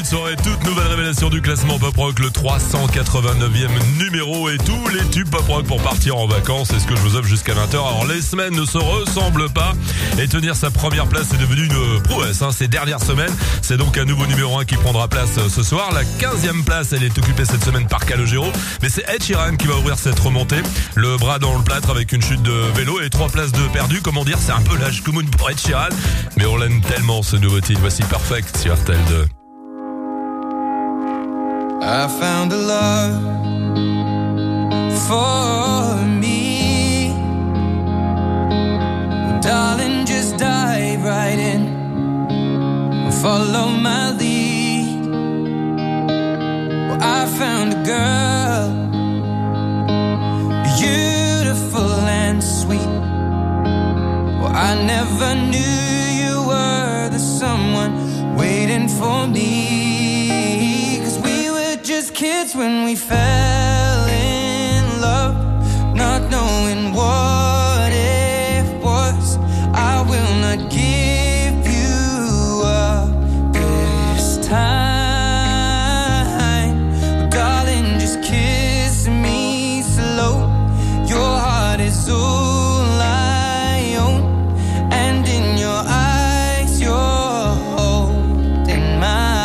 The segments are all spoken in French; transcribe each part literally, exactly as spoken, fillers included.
de soirée, toute nouvelle révélation du classement Pop Rock, le trois cent quatre-vingt-neuvième numéro et tous les tubes Pop Rock pour partir en vacances. C'est ce que je vous offre jusqu'à vingt heures. Alors les semaines ne se ressemblent pas et tenir sa première place est devenu une prouesse hein, ces dernières semaines. C'est donc un nouveau numéro un qui prendra place ce soir. La quinzième place, elle est occupée cette semaine par Calogero, mais c'est Ed Sheeran qui va ouvrir cette remontée. Le bras dans le plâtre avec une chute de vélo et trois places de perdu. Comment dire, c'est un peu l'âge commun pour Ed Sheeran, mais on l'aime tellement ce nouveau titre. Voici Perfect sur R T L deux. I found a love for me. Darling, just dive right in. Follow my lead. Well, I found a girl, beautiful and sweet. Well, I never knew you were the someone waiting for me. Just kids when we fell in love, not knowing what it was. I will not give you up this time, darling, just kiss me slow. Your heart is all I own, and in your eyes you're holding mine.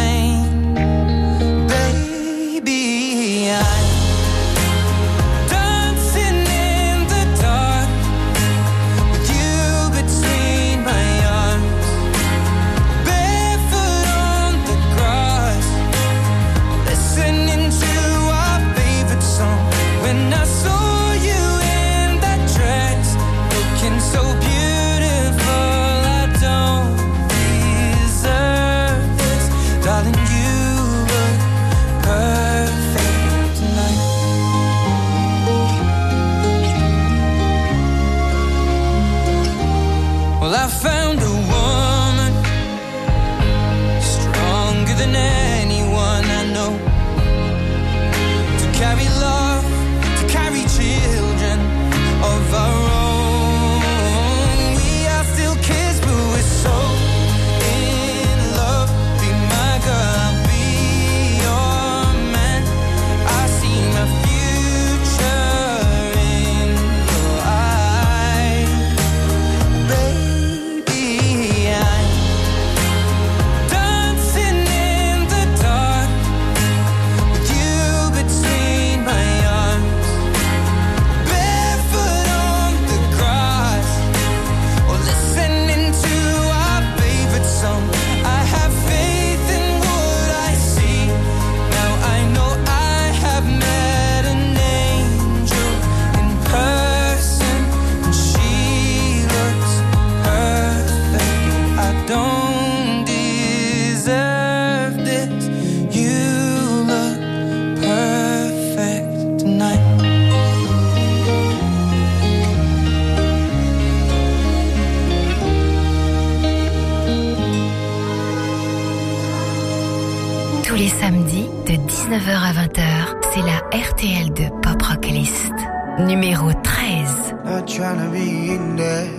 dix-neuf heures à vingt heures, c'est la R T L deux Pop Rock List. Numéro treize. Not tryna be in there,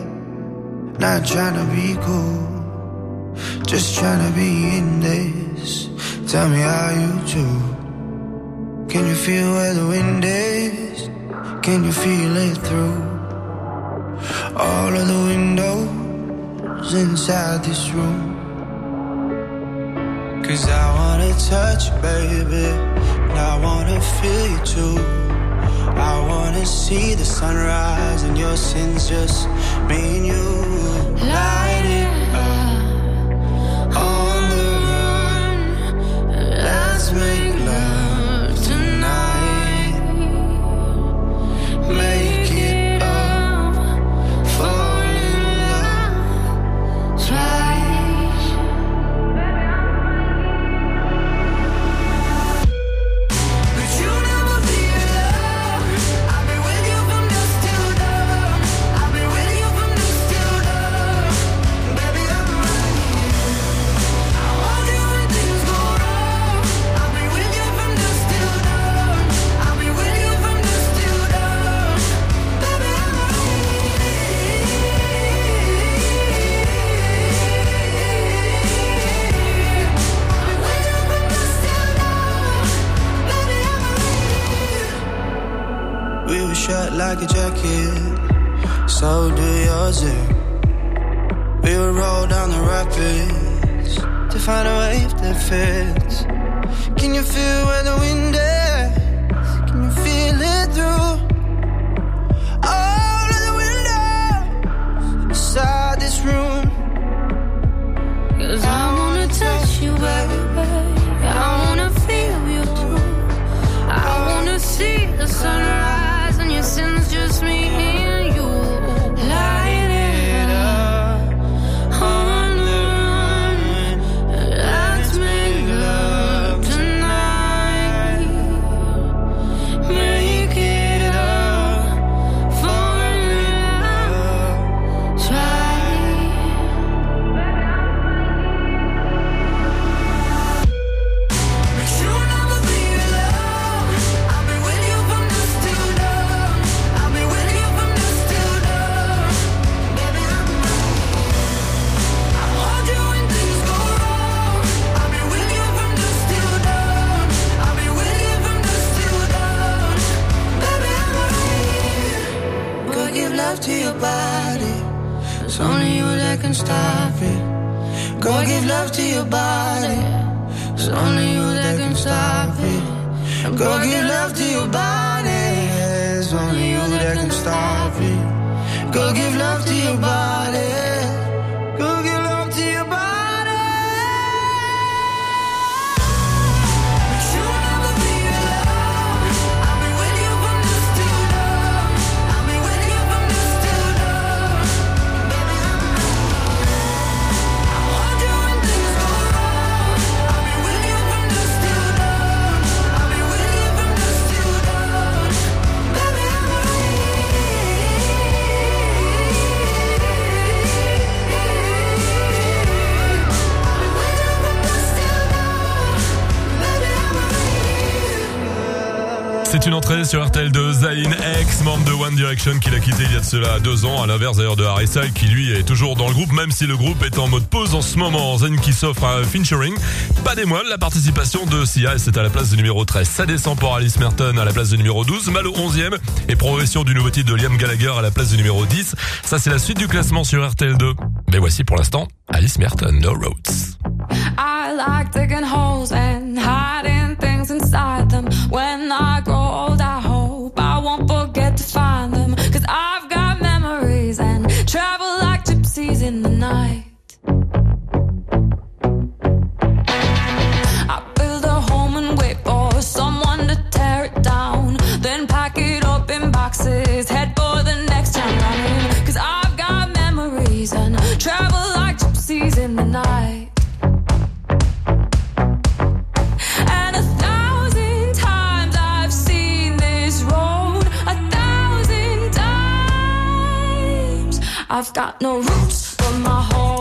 not tryna be cool, just tryna be in this. Tell me how you do. Can you feel where the wind is? Can you feel it through all of the windows inside this room? Cause I wanna touch you, baby, and I wanna feel you too. I wanna see the sunrise and your sins, just me and you. Light it up on the run. Let's make love tonight. Make it up, fall in love twice. But you never be alone. I've been with you from dusk till dawn. I've been with you from dusk till dawn. like a jacket, so do yours. We would roll down the rapids to find a wave that fits. Can you feel where the wind is? Can you feel it through all of the windows inside this room? 'Cause I wanna touch you, baby. I wanna feel you too. I wanna see the sunrise and your sins, just me and you. Light it up on the run. Let's make love tonight. Make it up for love. Try. Make sure never be alone. I'll be with you from dusk till dawn. I'll be with you from dusk till dawn. Baby, I'm I'll hold you when things go wrong. I'll be with you from dusk till dawn. I'll be with you from dusk till dawn. Baby, I'm right. Go give love to your body. It's only you that can stop it. Go give love to your body. It's only you that can stop it. Go give love to your body. It's only you that can stop it. Go give love to your body. Go give love to your body. Make sure never be alone. I'll be with you from dusk till dawn. I'll be with you from dusk till dawn. Baby, I'm I'll hold you when things go wrong. I'll be with you from dusk till dawn. I'll be with you from dusk till dawn. Baby, I'm C'est une entrée sur R T L de Zayn, ex-membre de One Direction, qui l'a quitté il y a de cela deux ans, à l'inverse d'ailleurs de Harry Styles, qui lui est toujours dans le groupe, même si le groupe est en mode pause en ce moment. Zayn qui s'offre un featuring, pas des moindres, la participation de Sia, et c'est à la place de numéro treize. Ça descend pour Alice Merton à la place de numéro douze, Malo onzième, et progression du nouveau titre de Liam Gallagher à la place de numéro dix. Ça c'est la suite du classement sur R T L deux. Mais voici pour l'instant Alice Merton, No Roads. I like digging holes and hiding things inside them. When I grow old, I hope I won't forget to find them. 'Cause I've got memories and travel like gypsies in the night. I build a home and wait for someone to tear it down. Then pack it up in boxes, head for the next town running. 'Cause I've got memories and travel like gypsies in the night. And a thousand times I've seen this road, a thousand times. I've got no roots, but my heart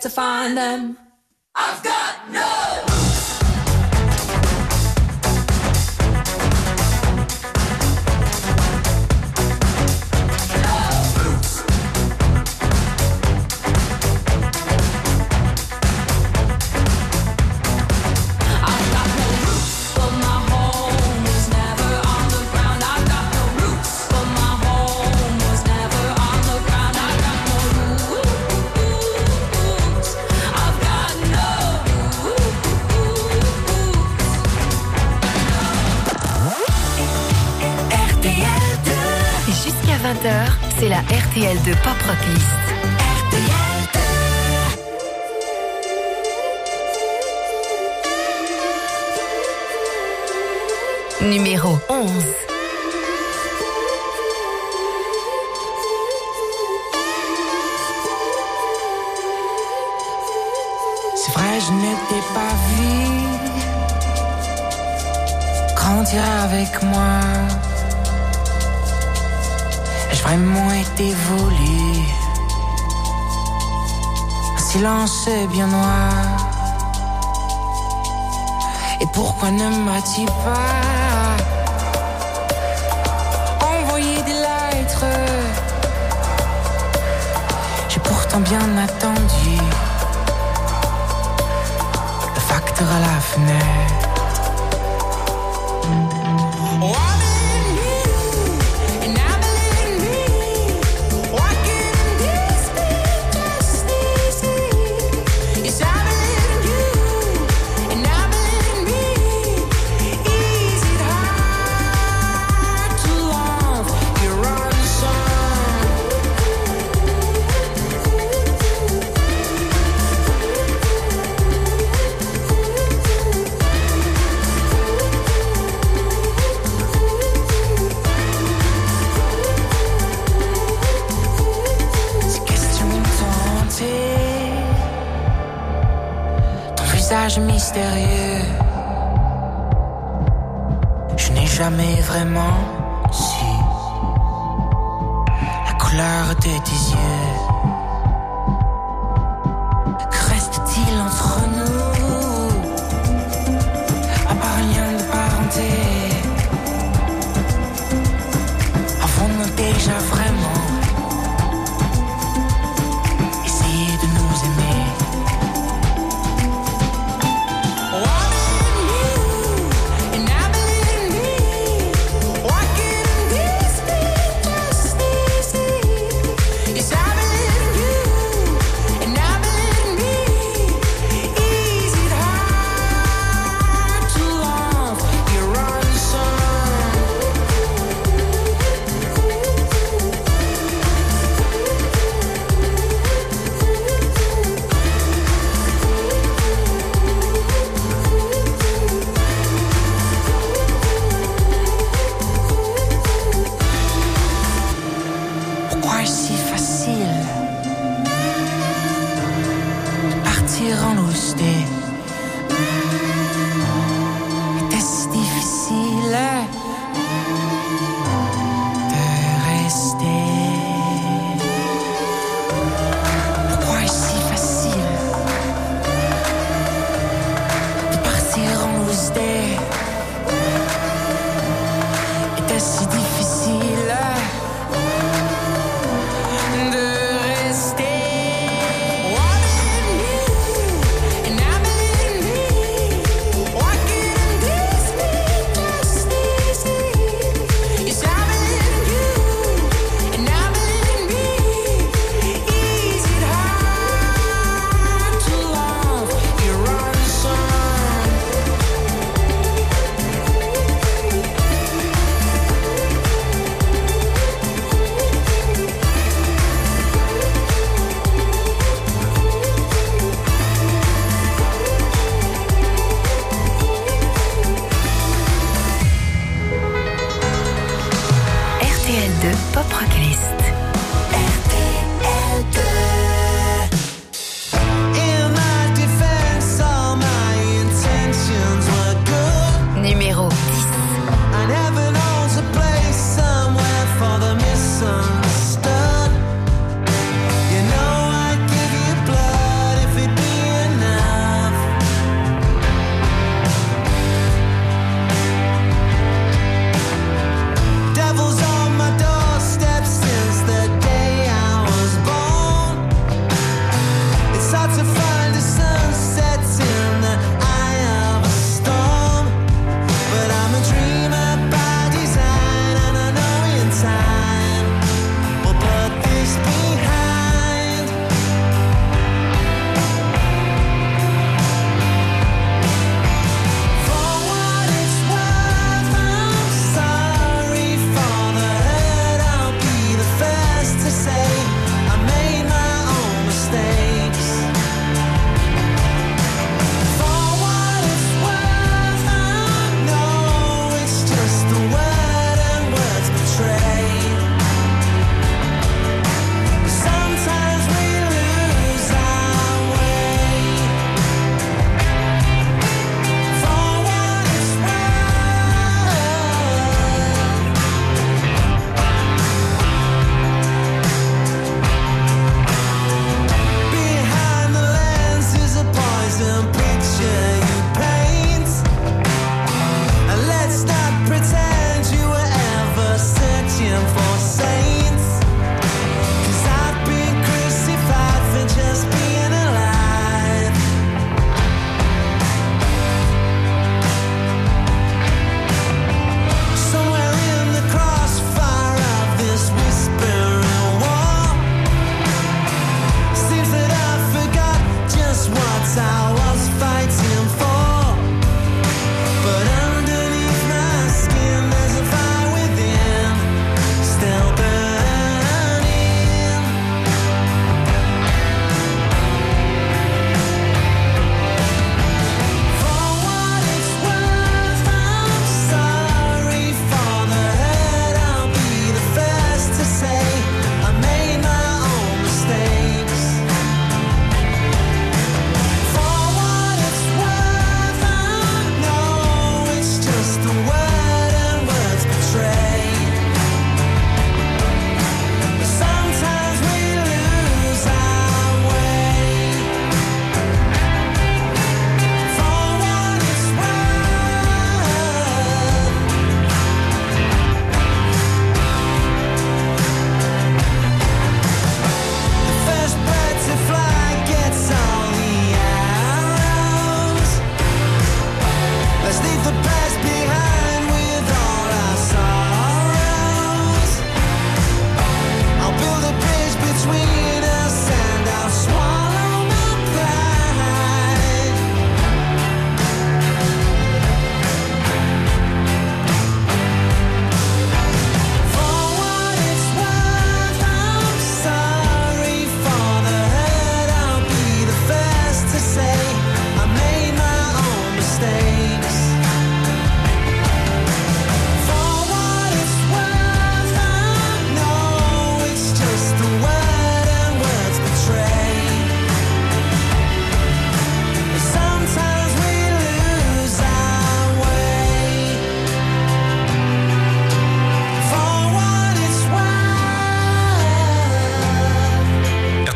to find them. I've got no vingt heures, c'est la R T L de Pop Rock List. R T L Numéro onze. C'est vrai, je ne t'ai pas vu grandir avec moi. Ai-je vraiment été volé? Un silence bien noir. Et pourquoi ne m'as-tu pas envoyé des lettres? J'ai pourtant bien attendu le facteur à la fenêtre. Oh, mystérieux. Je n'ai jamais vraiment su la couleur de tes yeux. Que reste-t-il entre nous à part un lien de parenté? Avons-nous déjà vraiment essayé de nous aimer? And I'm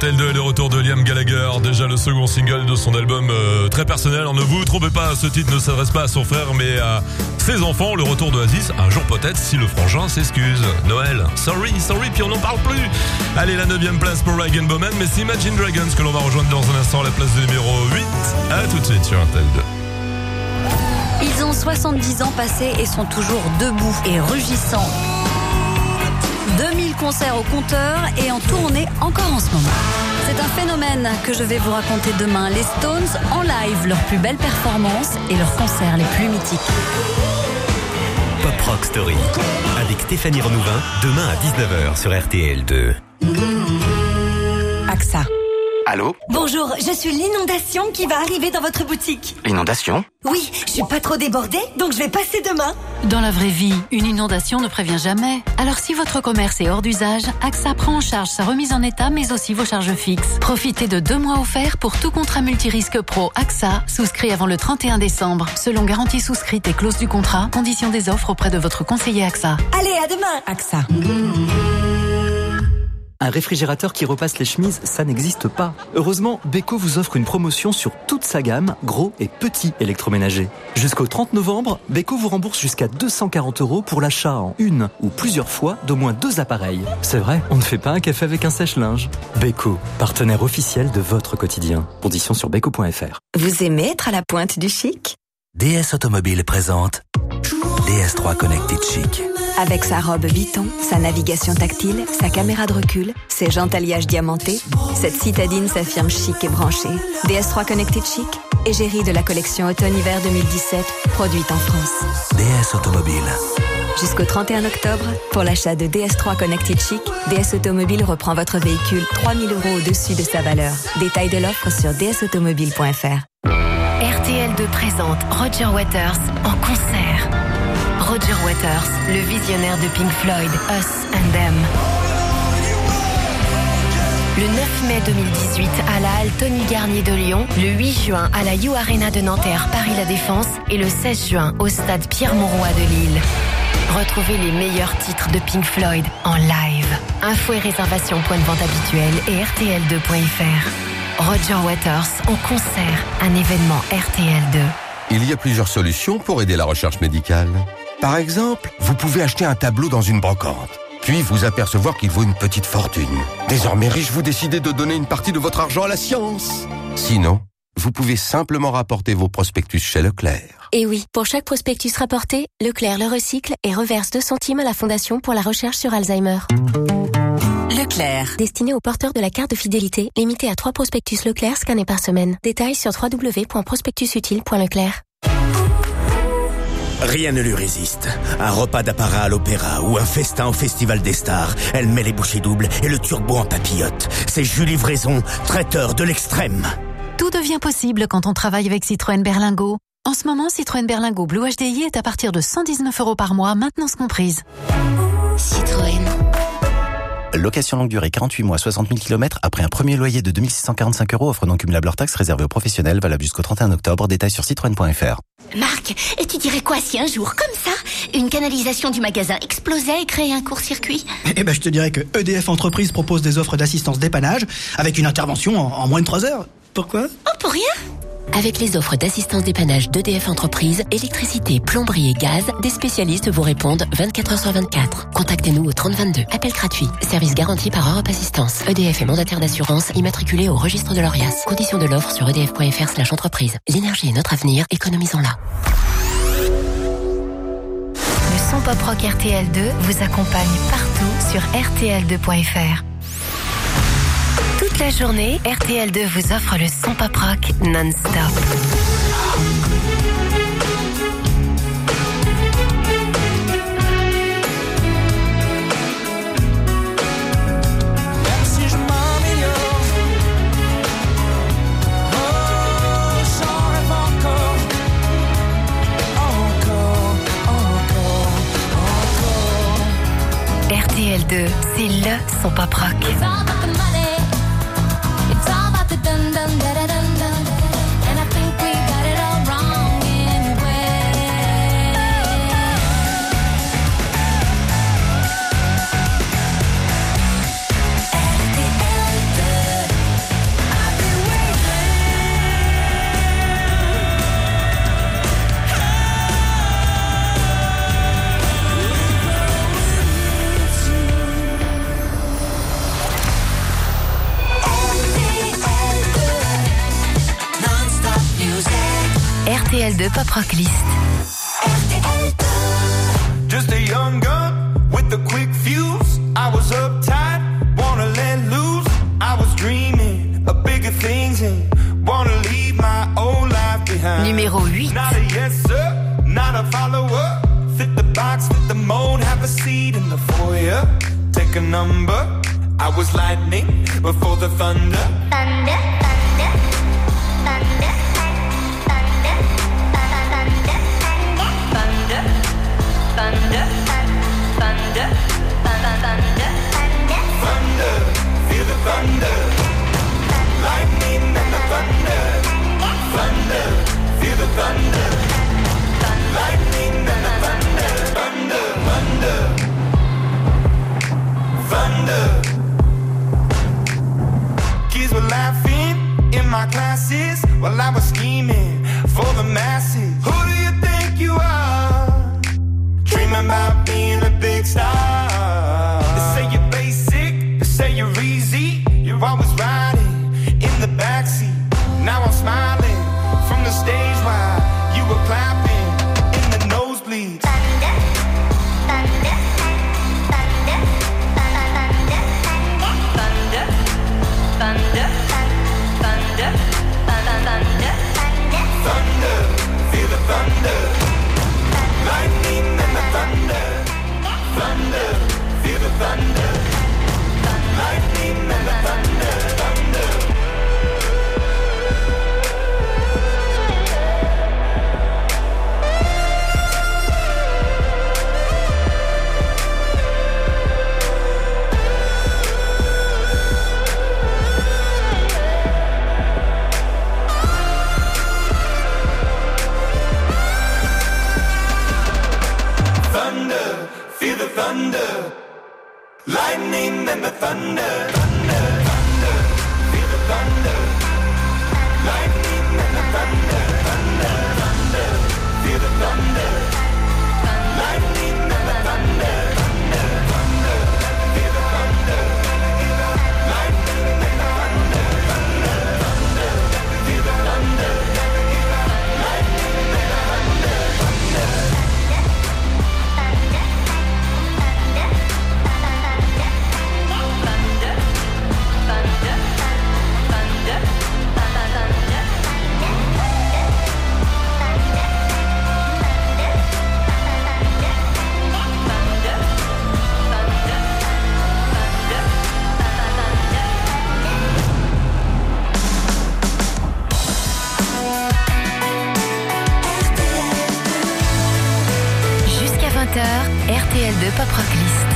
R T L deux, le retour de Liam Gallagher, déjà le second single de son album euh, très personnel. Alors, ne vous trompez pas, ce titre ne s'adresse pas à son frère mais à ses enfants. Le retour de Aziz, un jour peut-être si le frangin s'excuse. Noël, sorry, sorry, puis on n'en parle plus. Allez, la neuvième place pour Rag and Bowman, mais c'est Imagine Dragons que l'on va rejoindre dans un instant à la place de numéro huit. À tout de suite sur R T L deux. Ils ont soixante-dix ans passés et sont toujours debout et rugissants. deux mille concerts au compteur et en tournée encore en ce moment. C'est un phénomène que je vais vous raconter demain. Les Stones en live, leurs plus belles performances et leurs concerts les plus mythiques. Pop Rock Story avec Stéphanie Renouvin, demain à dix-neuf heures sur R T L deux. A X A. Allô ? Bonjour, je suis l'inondation qui va arriver dans votre boutique. L'inondation ? Oui, je suis pas trop débordée, donc je vais passer demain. Dans la vraie vie, une inondation ne prévient jamais. Alors si votre commerce est hors d'usage, A X A prend en charge sa remise en état, mais aussi vos charges fixes. Profitez de deux mois offerts pour tout contrat multirisque pro A X A, souscrit avant le trente et un décembre. Selon garantie souscrite et clause du contrat, conditions des offres auprès de votre conseiller A X A. Allez, à demain. A X A. Un réfrigérateur qui repasse les chemises, ça n'existe pas. Heureusement, Beko vous offre une promotion sur toute sa gamme, gros et petits électroménagers. Jusqu'au trente novembre, Beko vous rembourse jusqu'à deux cent quarante euros pour l'achat en une ou plusieurs fois d'au moins deux appareils. C'est vrai, on ne fait pas un café avec un sèche-linge. Beko, partenaire officiel de votre quotidien. Conditions sur beko point f r. Vous aimez être à la pointe du chic ? D S Automobile présente D S trois Connected Chic. Avec sa robe Vuitton, sa navigation tactile, sa caméra de recul, ses jantes alliages diamantés, cette citadine s'affirme chic et branchée. D S trois Connected Chic, égérie de la collection automne-hiver deux mille dix-sept, produite en France. D S Automobile. Jusqu'au trente et un octobre, pour l'achat de D S trois Connected Chic, D S Automobile reprend votre véhicule trois mille euros au-dessus de sa valeur. Détail de l'offre sur d s automobile point f r. R T L deux présente Roger Waters en concert. Roger Waters, le visionnaire de Pink Floyd, Us and Them. Le neuf mai deux mille dix-huit à la halle Tony Garnier de Lyon, le huit juin à la You Arena de Nanterre, Paris La Défense et le seize juin au stade Pierre-Mauroy de Lille. Retrouvez les meilleurs titres de Pink Floyd en live. Infos et réservations point de vente habituel et R T L deux point f r. Roger Waters en concert, un événement R T L deux. Il y a plusieurs solutions pour aider la recherche médicale. Par exemple, vous pouvez acheter un tableau dans une brocante, puis vous apercevoir qu'il vaut une petite fortune. Désormais riche, vous décidez de donner une partie de votre argent à la science. Sinon, vous pouvez simplement rapporter vos prospectus chez Leclerc. Et oui, pour chaque prospectus rapporté, Leclerc le recycle et reverse deux centimes à la Fondation pour la recherche sur Alzheimer. Leclerc. Destiné aux porteurs de la carte de fidélité, limité à trois prospectus Leclerc scannés par semaine. Détails sur w w w point prospectusutile point leclerc. Rien ne lui résiste. Un repas d'apparat à l'opéra ou un festin au Festival des Stars. Elle met les bouchées doubles et le turbo en papillote. C'est Julie Vraison, traiteur de l'extrême. Tout devient possible quand on travaille avec Citroën Berlingo. En ce moment, Citroën Berlingo Blue H D I est à partir de cent dix-neuf euros par mois, maintenance comprise. Citroën. Location longue durée, quarante-huit mois, soixante mille kilomètres, après un premier loyer de deux mille six cent quarante-cinq euros, offre non cumulable hors taxe réservée aux professionnels, valable jusqu'au trente et un octobre, détails sur citroën point f r. Marc, et tu dirais quoi si un jour, comme ça, une canalisation du magasin explosait et créait un court-circuit ? Eh ben, je te dirais que E D F Entreprise propose des offres d'assistance dépannage avec une intervention en, en moins de trois heures. Pourquoi ? Oh, pour rien ? Avec les offres d'assistance dépannage d'E D F Entreprise, électricité, plomberie et gaz, des spécialistes vous répondent vingt-quatre heures sur vingt-quatre. Contactez-nous au trente vingt-deux. Appel gratuit. Service garanti par Europe Assistance. E D F est mandataire d'assurance, immatriculé au registre de l'Orias. Conditions de l'offre sur edf point f r slash entreprise. L'énergie est notre avenir, économisons-la. Le son pop rock R T L deux vous accompagne partout sur R T L deux point f r. Toute la journée, R T L deux vous offre le son pop rock non-stop. R T L deux, c'est le son pop rock. R T L deux Pop Rock List. Just a young gun with a quick fuse. I was uptight, wanna let loose. I was dreaming of bigger things and wanna leave my old life behind. Numéro huit. Not a yes sir, not a follower. Fit the box, fit the mold, have a seat in the foyer. Take a number. I was lightning before the thunder. Thunder, thunder, thunder, thunder, thunder, thunder, thunder, thunder, thunder, thunder, feel the thunder. Lightning and the thunder. Thunder, feel the thunder. Lightning and the thunder. Thunder, thunder, thunder. Kids were laughing in my classes while I was scheming for the masses. Who do you think you are? Dreaming about being a big star. They say you're basic, they say you're easy. You're always riding in the backseat. Now I'm smiling from the stage while you were clapping in the nosebleeds. thunder, thunder, thunder, thunder, thunder, thunder, thunder, Thunder, feel the thunder. Lightning and the thunder. Thunder, feel the thunder. Lightning and the thunder. Thunder. Thunder, feel the thunder. Lightning and the thunder. Thunder, thunder, feel the thunder. Lightning and the thunder. Thunder, thunder, feel the thunder. Lightning and the thunder. Thunder, thunder, feel the thunder. Lightning and the thunder. Thunder, thunder, feel the thunder. Lightning and the thunder. Thunder. Jusqu'à vingt heures, R T L deux Pop Rock List.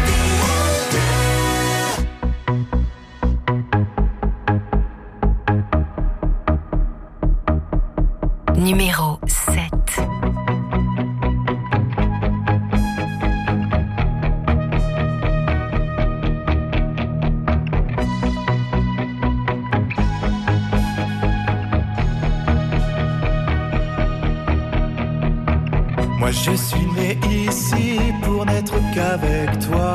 Numéro sept. Moi je suis né ici pour n'être qu'avec toi.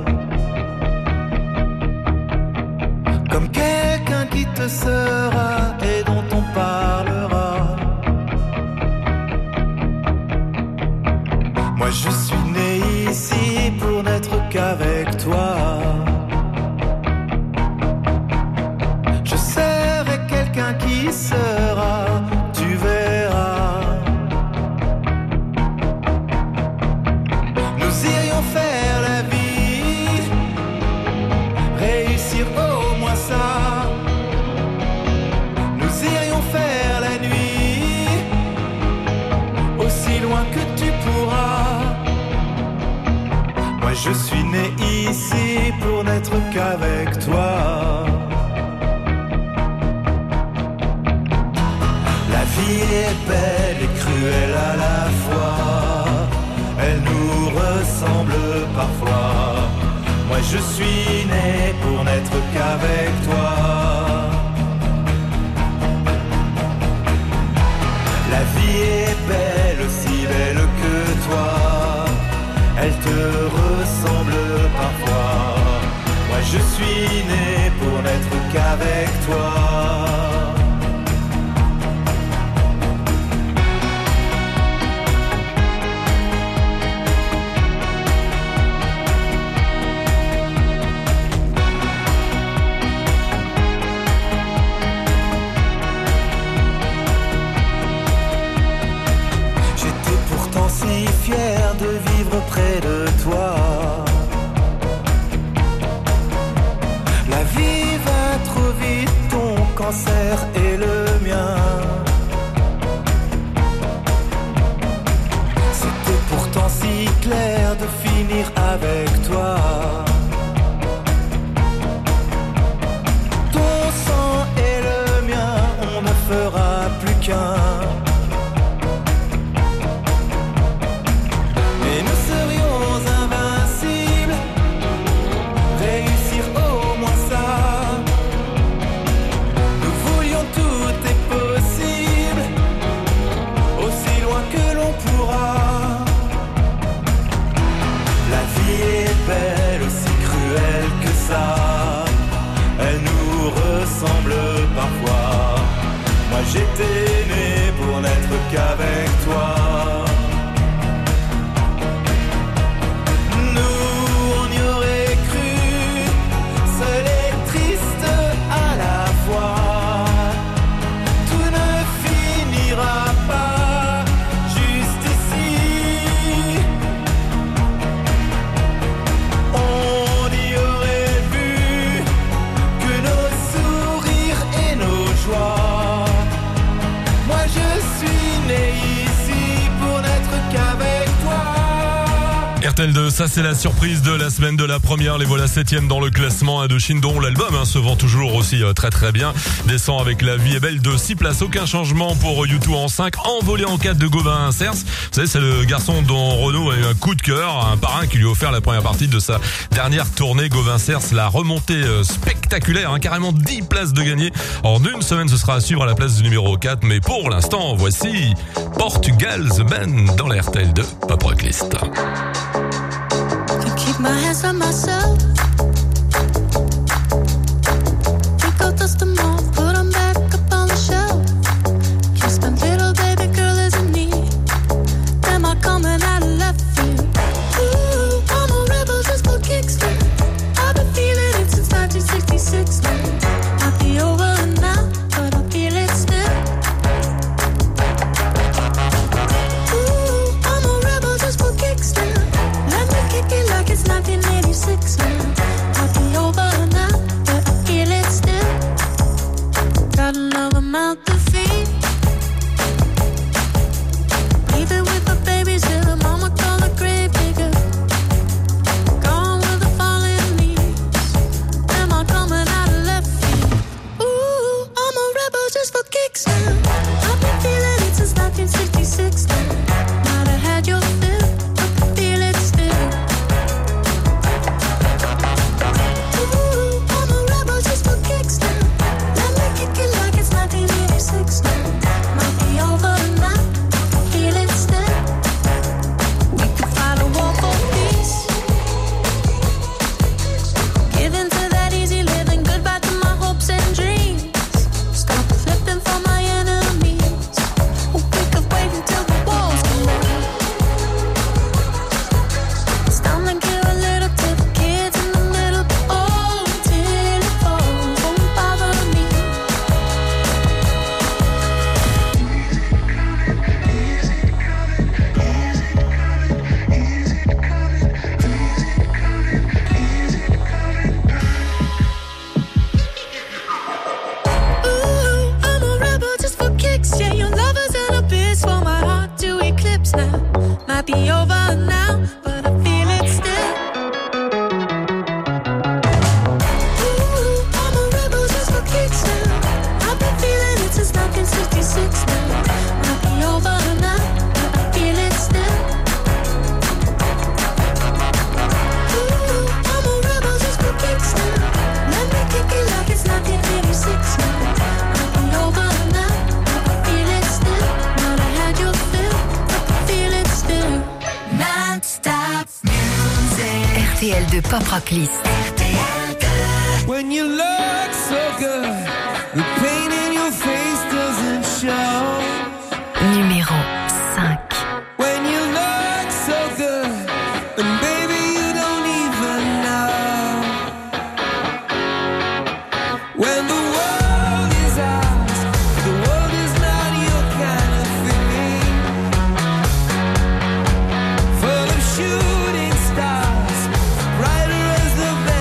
Comme quelqu'un qui te sera et dont on parlera. Moi je suis né ici pour n'être qu'avec toi. Je serai quelqu'un qui sera, tu verras. Nous irions faire la vie, réussir au moins ça. Nous irions faire la nuit, aussi loin que tu pourras. Moi je suis né ici pour n'être qu'avec toi. La vie est belle et cruelle à la fois. Elle nous ressemble parfois. Moi je suis né pour n'être qu'avec toi. La vie est belle, aussi belle que toi. Elle te ressemble parfois. Moi je suis né pour n'être qu'avec toi. cancer est le mien. C'était pourtant si clair de finir avec toi. Ton sang est le mien, on ne fera plus qu'un. Et nous serions invincibles, réussir au moins ça. Nous voulions tout est possible, aussi loin que l'on pourra. La vie est belle, aussi cruelle que ça. Elle nous ressemble parfois. Moi j'étais né pour n'être qu'avec toi. Nous on y aurait cru, seul et triste à la fois. Tout ne finira pas juste ici. On y aurait vu que nos sourires et nos joies. Moi je suis né ici pour n'être qu'avec toi. R T L deux, ça c'est la surprise de la semaine de la première. Les voilà septième dans le classement Indochine, dont l'album hein, se vend toujours aussi euh, très très bien. Descend avec La vie est belle de six places. Aucun changement pour U deux en cinq. Envolé en quatre de Gauvin Cers. Vous savez, c'est le garçon dont Renaud a eu un coup de cœur. Un parrain qui lui a offert la première partie de sa dernière tournée. Gauvin Cers, la remontée euh, spectaculaire. Hein, carrément dix places de gagné. En une semaine, ce sera à suivre à la place du numéro quatre. Mais pour l'instant, voici Portugal The Man dans la R T L deux Pop Rock List. Can keep my hands on myself. Pick up dust them all, put them back up on the shelf. Kiss my little baby girl is in need. Am I coming out of left field? Ooh, I'm a rebel just for kicks now. I've been feeling it since nineteen sixty-six now. Might be over now, but I feel it still. Ooh, I'm a rebel just for kicks now. Let me kick it like it's nineteen eighty-six now. Might be over now, but I feel it still. Got another mouth to feed. Leave it with the babies till the mama call the grave digger. Gone with the fallen leaves. Am I coming out of left field? Ooh, I'm a rebel just for kicks now. I've been feeling it since nineteen sixty-six now. Might have had your fill, but I feel it still. Ooh, I'm a rebel just for kicks now. Let me kick it like it's nineteen eighty-six now. Might be over now, I feel it still. We could fight a war for peace. Give in to that easy living, goodbye to my hopes and dreams. Stop flipping for my enemies. Oh, we could wait until the walls come down. It's time to give a little to the kids in the middle. Oh, till it falls, won't bother me. Ooh, I'm a rebel just for kicks. Yeah, your love is an abyss for my heart to eclipse now. Might be over now, but I feel it still. Ooh, I'm a rebel just for kicks now. I've been feeling it since nineteen sixty-six now. Might be over now, but I feel it still. Ooh, I'm a rebel just for kicks now. Let me kick it like it's nineteen eighty-six now. Might be over now, but I feel it still. Might have had your fill, but I feel it still. Non-stop music. R T L deux Pop Rock List. When you look so good, the pain in your face doesn't show. Numéro cinq. When you look so good, and baby you don't even know. When the world is ours, the world is not your kind of thing. Full of shooting stars, brighter as the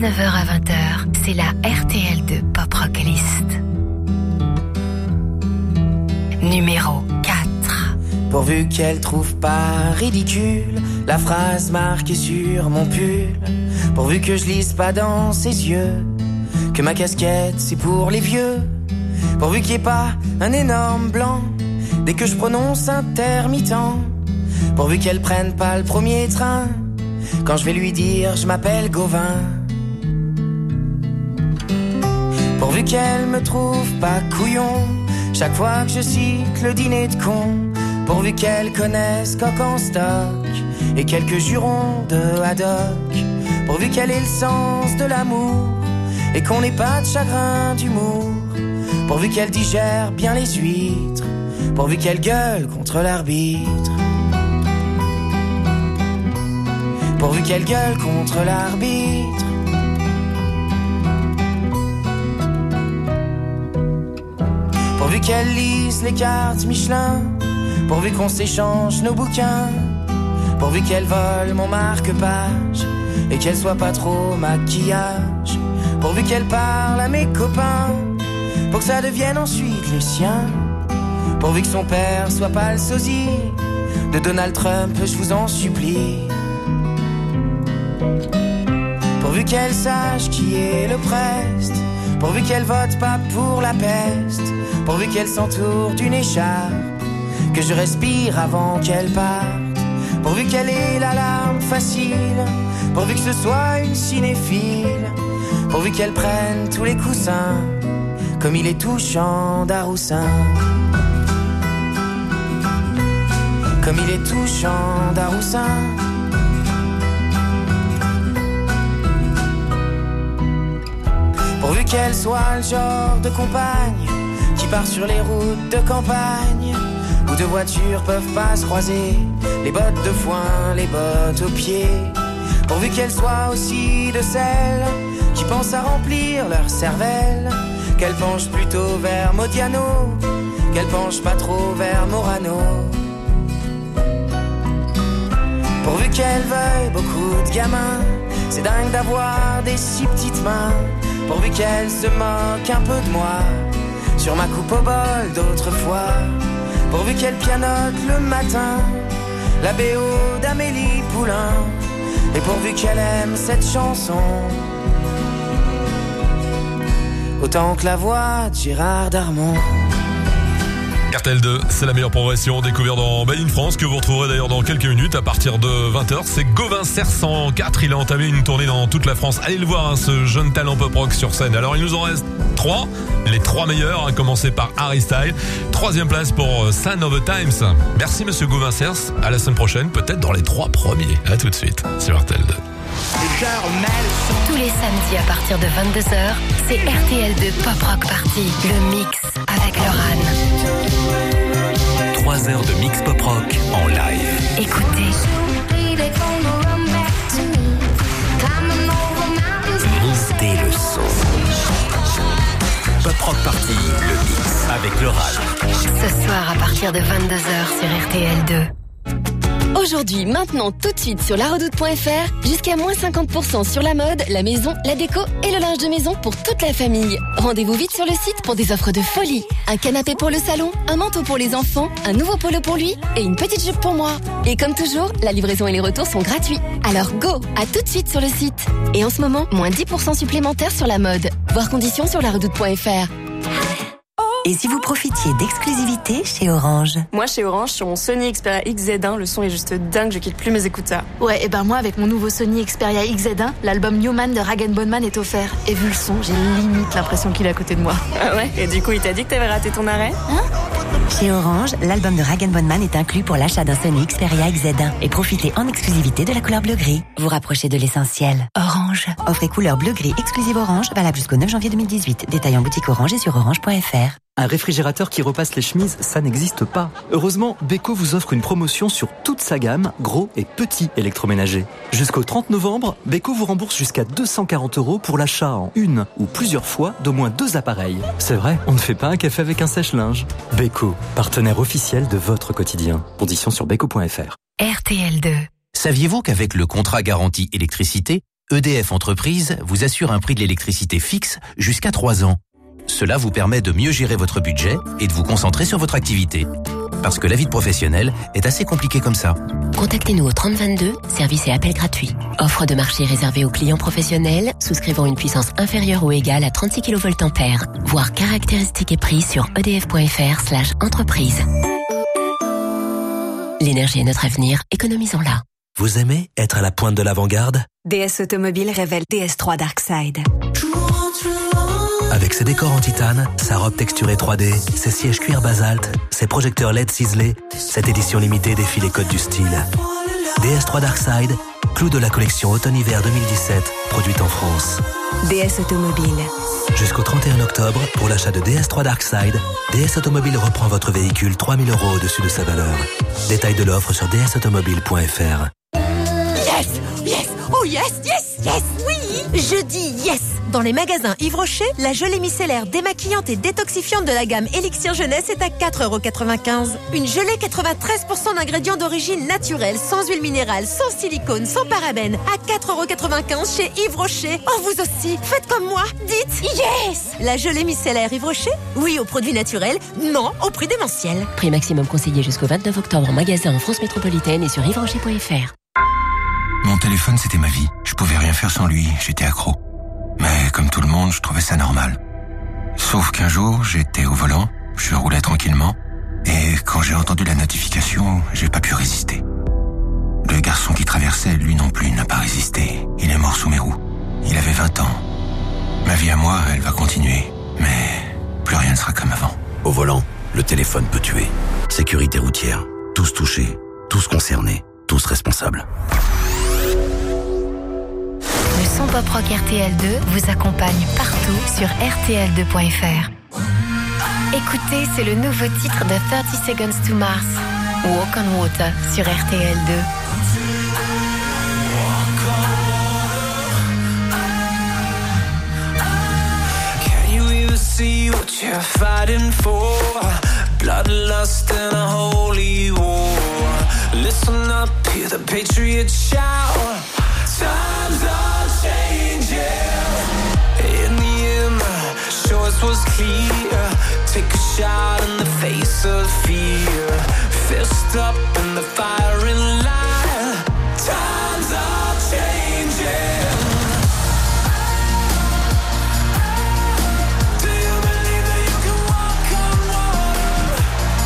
dix-neuf heures à vingt heures, c'est la R T L deux Pop Rock List. Numéro quatre. Pourvu qu'elle trouve pas ridicule la phrase marquée sur mon pull. Pourvu que je lise pas dans ses yeux que ma casquette c'est pour les vieux. Pourvu qu'il n'y ait pas un énorme blanc dès que je prononce intermittent. Pourvu qu'elle prenne pas le premier train quand je vais lui dire je m'appelle Gauvin. Pourvu qu'elle me trouve pas couillon chaque fois que je cite le dîner de con. Pourvu qu'elle connaisse Coq en stock et quelques jurons de haddock. Pourvu qu'elle ait le sens de l'amour et qu'on n'ait pas de chagrin d'humour. Pourvu qu'elle digère bien les huîtres. Pourvu qu'elle gueule contre l'arbitre. Pourvu qu'elle gueule contre l'arbitre. Pourvu qu'elle lise les cartes Michelin. Pourvu qu'on s'échange nos bouquins. Pourvu qu'elle vole mon marque-page et qu'elle soit pas trop maquillage. Pourvu qu'elle parle à mes copains pour que ça devienne ensuite les siens. Pourvu que son père soit pas le sosie de Donald Trump, je vous en supplie. Pourvu qu'elle sache qui est le preste. Pourvu qu'elle vote pas pour la peste. Pourvu qu'elle s'entoure d'une écharpe que je respire avant qu'elle parte. Pourvu qu'elle ait la larme facile. Pourvu que ce soit une cinéphile. Pourvu qu'elle prenne tous les coussins comme il est touchant d'Aroussin. Comme il est touchant d'Aroussin. Pourvu qu'elle soit le genre de compagne qui part sur les routes de campagne où deux voitures peuvent pas se croiser, les bottes de foin, les bottes aux pieds. Pourvu qu'elle soit aussi de celles qui pensent à remplir leur cervelle, qu'elle penche plutôt vers Modiano, qu'elle penche pas trop vers Morano. Pourvu qu'elle veuille beaucoup de gamins, c'est dingue d'avoir des si petites mains. Pourvu qu'elle se moque un peu de moi sur ma coupe au bol d'autrefois. Pourvu qu'elle pianote le matin la B O d'Amélie Poulain. Et pourvu qu'elle aime cette chanson autant que la voix de Gérard Darmon. R T L deux, c'est la meilleure progression découverte dans Made in France que vous retrouverez d'ailleurs dans quelques minutes à partir de vingt heures. C'est Gauvin Serre cent quatre, il a entamé une tournée dans toute la France. Allez le voir, hein, ce jeune talent pop rock sur scène. Alors il nous en reste trois, les trois meilleurs, à commencer par Harry Styles. Troisième place pour Sign of the Times. Merci monsieur Gauvin Serre, à la semaine prochaine, peut-être dans les trois premiers. À tout de suite sur R T L deux. Tous les samedis à partir de vingt-deux heures, c'est R T L deux Pop Rock Party, le mix avec Laurent. Trois heures de mix pop rock en live. Écoutez. Montez le son. Pop Rock Party, le mix avec Laurent. Ce soir à partir de vingt-deux heures sur R T L deux. Aujourd'hui, maintenant, tout de suite sur la redoute point f r, jusqu'à moins cinquante pour cent sur la mode, la maison, la déco et le linge de maison pour toute la famille. Rendez-vous vite sur le site pour des offres de folie. Un canapé pour le salon, un manteau pour les enfants, un nouveau polo pour lui et une petite jupe pour moi. Et comme toujours, la livraison et les retours sont gratuits. Alors go, à tout de suite sur le site. Et en ce moment, moins dix pour cent supplémentaires sur la mode. Voir conditions sur la redoute point f r. Et si vous profitiez d'exclusivité chez Orange? Moi, chez Orange, sur mon Sony Xperia X Z un, le son est juste dingue, je quitte plus mes écouteurs. Ouais, et ben moi, avec mon nouveau Sony Xperia X Z un, l'album Newman de Rag and Bone Man est offert. Et vu le son, j'ai limite l'impression qu'il est à côté de moi. Ah ouais? Et du coup, il t'a dit que t'avais raté ton arrêt? Hein? Chez Orange, l'album de Rag and Bone Man est inclus pour l'achat d'un Sony Xperia X Z un et profitez en exclusivité de la couleur bleu-gris. Vous rapprochez de l'essentiel. Orange. Offre et couleur bleu-gris exclusive Orange, valable jusqu'au neuf janvier deux mille dix-huit. Détail en boutique Orange et sur orange point f r. Un réfrigérateur qui repasse les chemises, ça n'existe pas. Heureusement, Beko vous offre une promotion sur toute sa gamme, gros et petits électroménagers. Jusqu'au trente novembre, Beko vous rembourse jusqu'à deux cent quarante euros pour l'achat en une ou plusieurs fois d'au moins deux appareils. C'est vrai, on ne fait pas un café avec un sèche-linge. Beko, partenaire officiel de votre quotidien. Conditions sur beko point f r. R T L deux. Saviez-vous qu'avec le contrat garantie électricité, E D F Entreprise vous assure un prix de l'électricité fixe jusqu'à trois ans. Cela vous permet de mieux gérer votre budget et de vous concentrer sur votre activité. Parce que la vie de professionnel est assez compliquée comme ça. Contactez-nous au trente vingt-deux, service et appel gratuit. Offre de marché réservée aux clients professionnels souscrivant une puissance inférieure ou égale à trente-six kilovoltampères. Voir caractéristiques et prix sur edf.fr slash entreprise. L'énergie est notre avenir, économisons-la. Vous aimez être à la pointe de l'avant-garde ? D S Automobile révèle D S trois Darkside. Avec ses décors en titane, sa robe texturée trois D, ses sièges cuir basalte, ses projecteurs L E D ciselés, cette édition limitée défie les codes du style. D S trois Darkside, clou de la collection automne-hiver deux mille dix-sept, produite en France. D S Automobile. Jusqu'au trente et un octobre, pour l'achat de D S trois Darkside, D S Automobile reprend votre véhicule trois mille euros au-dessus de sa valeur. Détail de l'offre sur d s automobile point f r. Yes, yes, oh yes, yes, yes, oui. Je dis yes. Dans les magasins Yves Rocher, la gelée micellaire démaquillante et détoxifiante de la gamme Élixir Jeunesse est à quatre euros quatre-vingt-quinze. Une gelée quatre-vingt-treize pour cent d'ingrédients d'origine naturelle, sans huile minérale, sans silicone, sans parabènes, à quatre euros quatre-vingt-quinze chez Yves Rocher. Oh, vous aussi, faites comme moi, dites yes. La gelée micellaire Yves Rocher, oui aux produits naturels, non au prix démentiel. Prix maximum conseillé jusqu'au vingt-neuf octobre en magasin en France métropolitaine et sur yves rocher point f r. Mon téléphone, c'était ma vie. Je pouvais rien faire sans lui, j'étais accro. Mais comme tout le monde, je trouvais ça normal. Sauf qu'un jour, j'étais au volant, je roulais tranquillement, et quand j'ai entendu la notification, j'ai pas pu résister. Le garçon qui traversait, lui non plus, n'a pas résisté. Il est mort sous mes roues. Il avait vingt ans. Ma vie à moi, elle va continuer, mais plus rien ne sera comme avant. Au volant, le téléphone peut tuer. Sécurité routière. Tous touchés, tous concernés, tous responsables. Le son pop rock R T L deux vous accompagne partout sur r t l deux point f r. Écoutez, c'est le nouveau titre de thirty seconds to Mars, Walk on Water sur R T L deux. Can you even see what you're fighting for? Bloodlust and a holy war. Listen up, hear the patriots shout. Times are changing. In the end, the choice was clear. Take a shot in the face of fear. Fist up in the firing line. Times are changing. Do you believe that you can walk on water?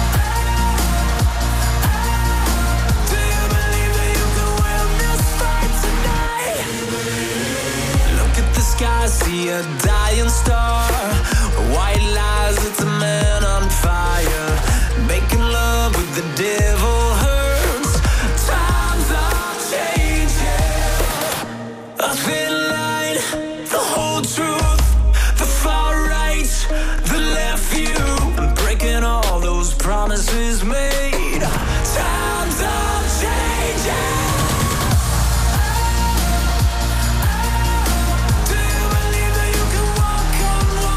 Do you believe that you can win this fight tonight? Look at the sky, see a dying star. White lies, it's a man on fire. Making love with the devil hurts. Times are changing. A thin line, the whole truth. The far right, the left view. I'm breaking all those promises made. Times are changing. Do you believe that you can walk on water?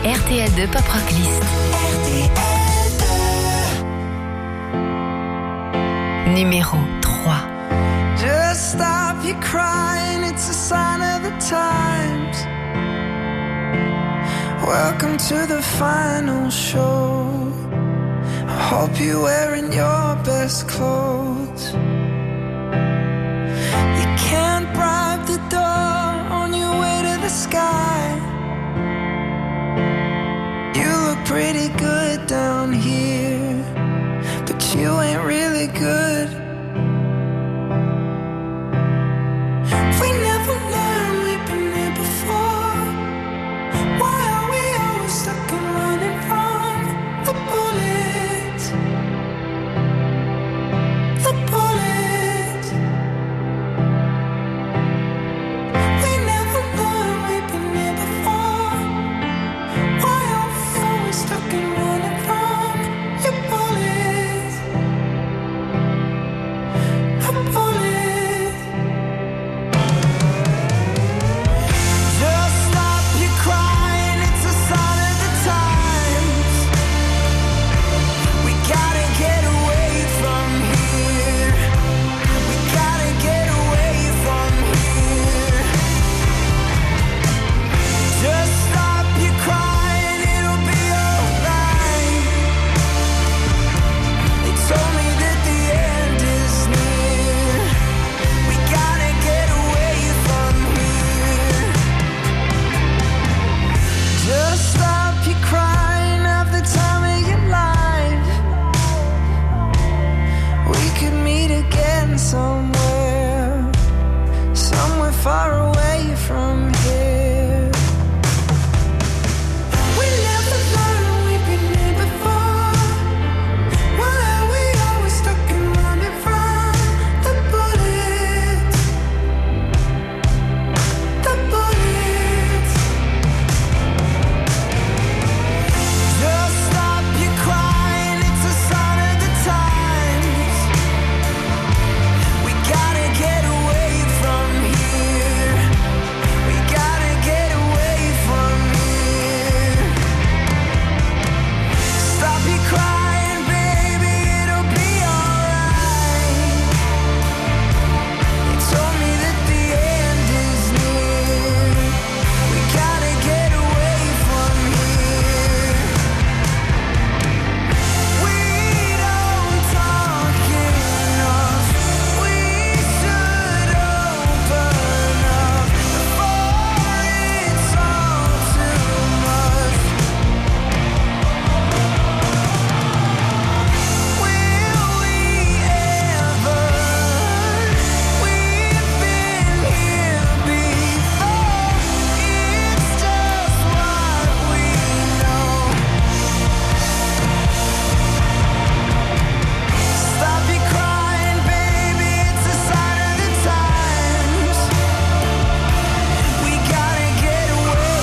R T L deux Pop Rock List. Numéro trois. Just stop your crying, it's a sign of the times. Welcome to the final show. I hope you're wearing your best clothes. You can't bribe the door on your way to the sky. You look pretty good down here, but you ain't really good. We never learned, we've been here before. Why are we always stuck and running from the bullets? The bullets. We never learned, we've been here before. Why are we always stuck and running from your bullets? The bullets. Just stop your crying, it's a sign of the times. We gotta get away from here. We gotta get away from here. Just stop your crying, it'll be alright. They told me that the end is near. We gotta get away from here. Just stop your crying, have the time of your life. We could meet again somewhere, somewhere far away from here. We never learned, we've been here before. Why are we always stuck and running from the bullets? The bullets. Just stop your crying, it's a sign of the times. We gotta get away from here. We gotta get away from here. Stop your crying, baby, it'll be alright. They told me that the end is near. We gotta get away from here. We don't talk enough. We should open up before it's all too much. Will we ever? We've been here before. It's just what we know. Stop your crying, baby, it's a sign of the times. We gotta get away.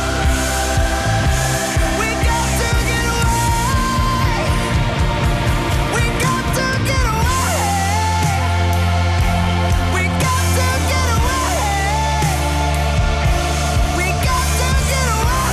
We got to get away. We got to get away. We got to get away. We got to get away.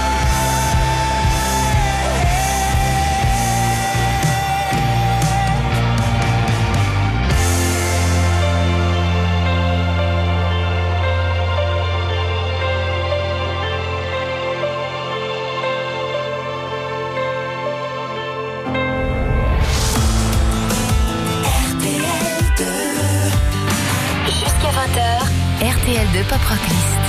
Jusqu'à vingt heures, R T L deux Pop Rock List.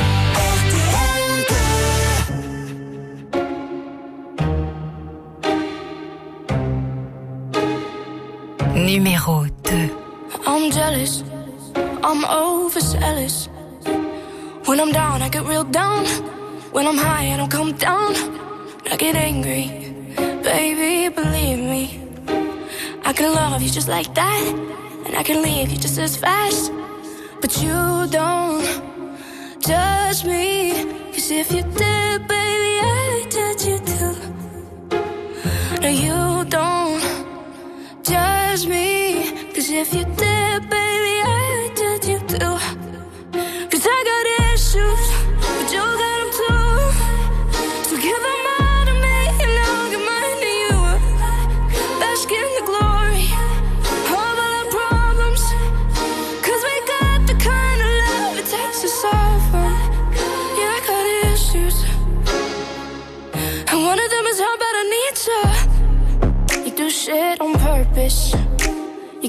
Numéro deux. I'm jealous, I'm overzealous. When I'm down, I get real down. When I'm high, I don't come down. I get angry, baby, believe me. I can love you just like that, and I can leave you just as fast. But you don't judge me, 'cause if you did, baby, I judge you too. No, you don't judge me, 'cause if you did, baby, I judge you too. 'Cause I got issues, but you got them too. So give them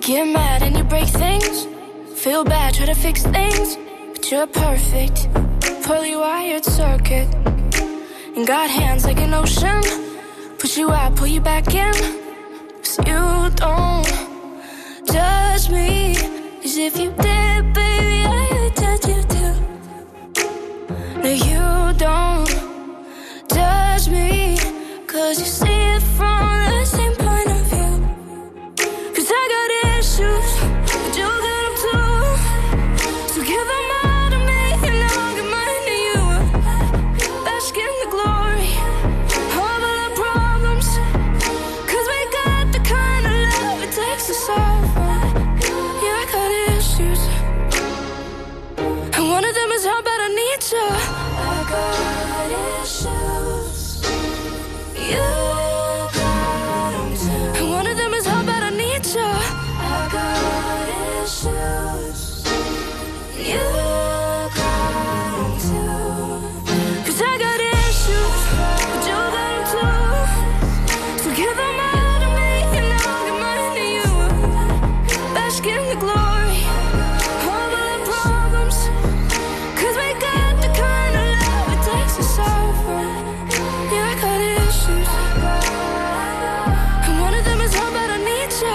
get mad and you break things. Feel bad, try to fix things. But you're perfect, poorly wired circuit. And got hands like an ocean. Push you out, pull you back in. 'Cause you don't judge me. 'Cause if you did, baby, I would judge you too. No, you don't judge me. 'Cause you see it from the same point of view. 'Cause I got issues, but you got them too. So give them all to me and I'll give mine to you. Bask in the glory of all our problems. 'Cause we got the kind of love it takes to solve them. Yeah, I got issues, and one of them is how bad I need you. I got issues. You got them too. And one of them is how bad I need you. I got issues. You got them too. 'Cause I got issues, but you got them too. So give them all to me and I'll give mine to you. Bask in the glory of all our problems. 'Cause we got the kind of love it takes to solve them. Yeah, I got issues, and one of them is how bad I need you.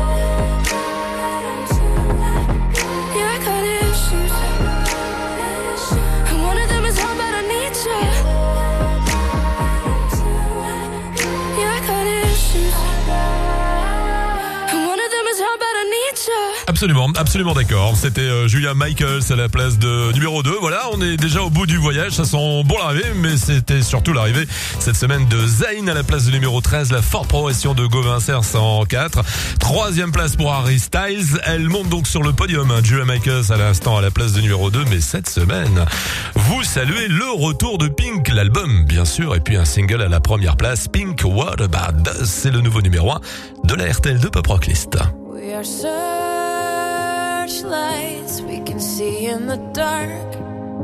Yeah, I got issues, and one of them is how bad I need you. Yeah, I got issues, and one of them is how bad I need you. Absolument, absolument d'accord. C'était euh, Julia Michaels à la place de numéro deux. Voilà, on est déjà au bout du voyage. Ça sent bon l'arrivée, mais c'était surtout l'arrivée cette semaine de Zayn à la place de numéro treize. La forte progression de Gauvin Cers en quatre. Troisième place pour Harry Styles. Elle monte donc sur le podium. Julia Michaels à l'instant à la place de numéro deux. Mais cette semaine, vous saluez le retour de Pink, l'album bien sûr, et puis un single à la première place. Pink, What About Us, c'est le nouveau numéro un de la R T L de Pop Rock List. We are searchlights we can see in the dark.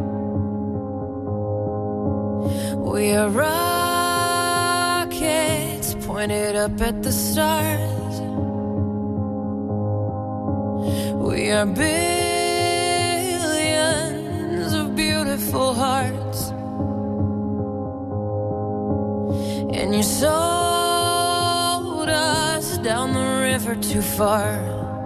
We are rockets pointed up at the stars. We are billions of beautiful hearts. And you sold us down the river too far.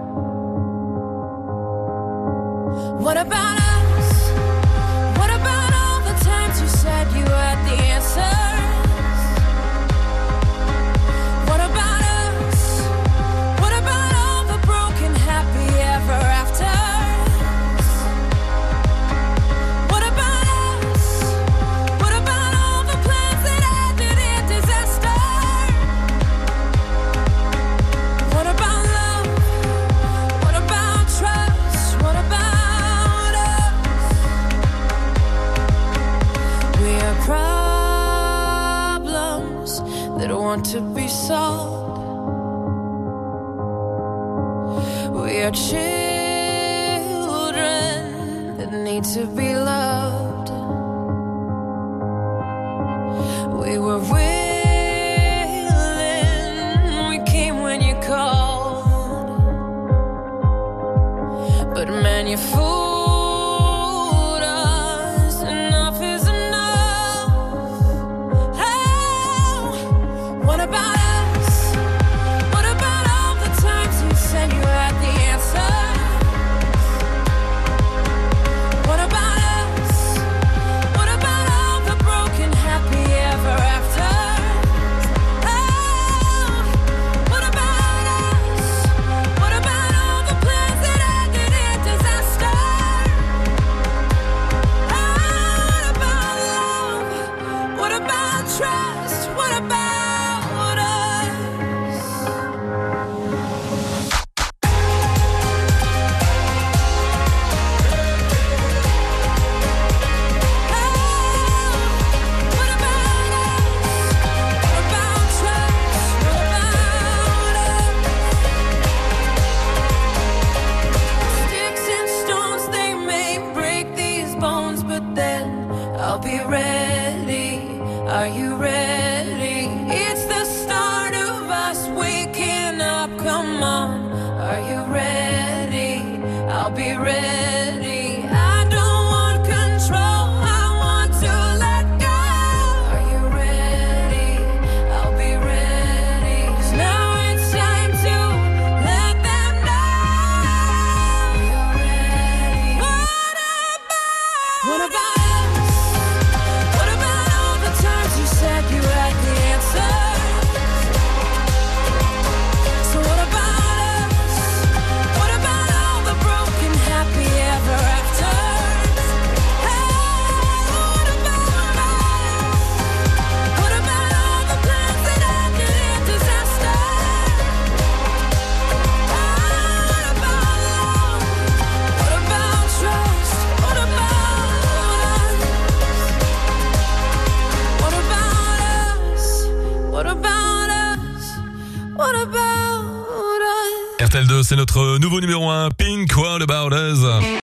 What about us? What about all the times you said you had the answers? What about us? What about all the broken happy ever afters? What about us? What about all the plans that ended in disaster? What about love? What about trust? What about problems that want to be solved. We are children that need to be loved. We were willing, we came when you called. But man, you fooled. What about us? What about all the times you said you had the answer? What about us? What about us? What about all the times you said you had the answers? So what about us? What about all the broken happy ever afters? Hey, what about us? What about all the plans that ended in disaster? What about love? What about trust? What about us? What about us? What about us? What about us? R T L deux, c'est notre nouveau numéro un, Pink, What About Us.